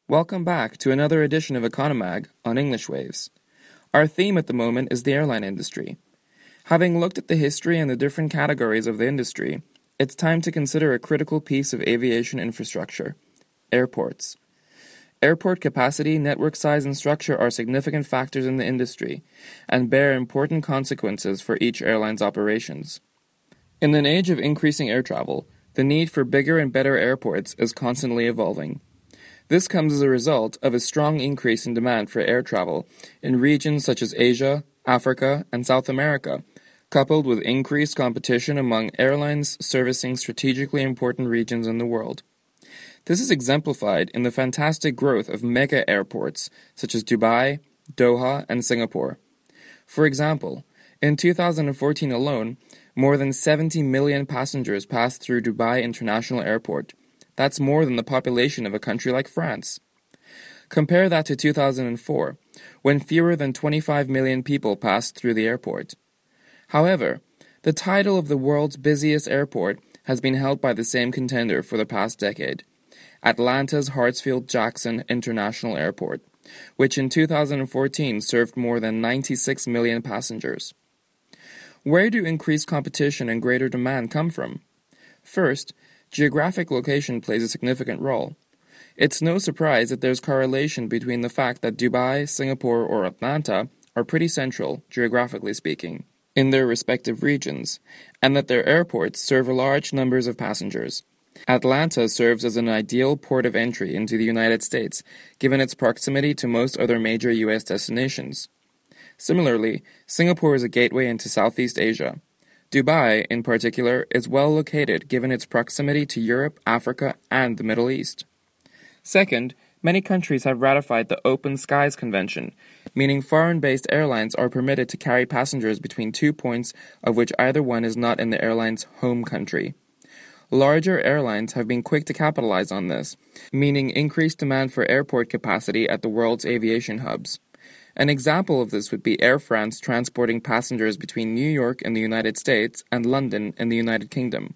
Welcome back to another edition of Economag on English Waves. Our theme at the moment is the airline industry. Having looked at the history and the different categories of the industry, it's time to consider a critical piece of aviation infrastructure: airports. Airport capacity, network size, and structure are significant factors in the industry and bear important consequences for each airline's operations. In an age of increasing air travel, the need for bigger and better airports is constantly evolving. This comes as a result of a strong increase in demand for air travel in regions such as Asia, Africa, and South America, coupled with increased competition among airlines servicing strategically important regions in the world. This is exemplified in the fantastic growth of mega airports such as Dubai, Doha, and Singapore. For example, in 2014 alone, more than 70 million passengers passed through Dubai International Airport. That's more than the population of a country like France. Compare that to 2004, when fewer than 25 million people passed through the airport. However, the title of the world's busiest airport has been held by the same contender for the past decade: Atlanta's Hartsfield-Jackson International Airport, which in 2014 served more than 96 million passengers. Where do increased competition and greater demand come from? First, geographic location plays a significant role. It's no surprise that there's correlation between the fact that Dubai, Singapore, or Atlanta are pretty central, geographically speaking, in their respective regions, and that their airports serve large numbers of passengers. Atlanta serves as an ideal port of entry into the United States, given its proximity to most other major U.S. destinations. Similarly, Singapore is a gateway into Southeast Asia. Dubai, in particular, is well located given its proximity to Europe, Africa, and the Middle East. Second, many countries have ratified the Open Skies Convention, meaning foreign-based airlines are permitted to carry passengers between 2 points of which either one is not in the airline's home country. Larger airlines have been quick to capitalize on this, meaning increased demand for airport capacity at the world's aviation hubs. An example of this would be Air France transporting passengers between New York in the United States and London in the United Kingdom.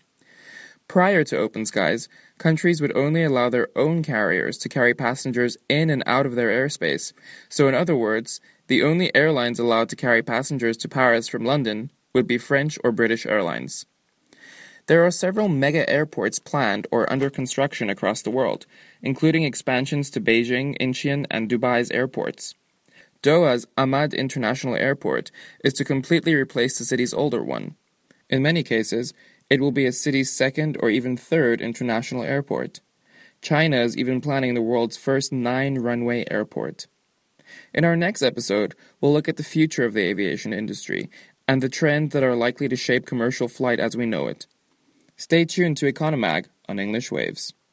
Prior to Open Skies, countries would only allow their own carriers to carry passengers in and out of their airspace. So in other words, the only airlines allowed to carry passengers to Paris from London would be French or British airlines. There are several mega airports planned or under construction across the world, including expansions to Beijing, Incheon, and Dubai's airports. Doha's Ahmad International Airport is to completely replace the city's older one. In many cases, it will be a city's second or even third international airport. China is even planning the world's first 9-runway airport. In our next episode, we'll look at the future of the aviation industry and the trends that are likely to shape commercial flight as we know it. Stay tuned to Economag on English Waves.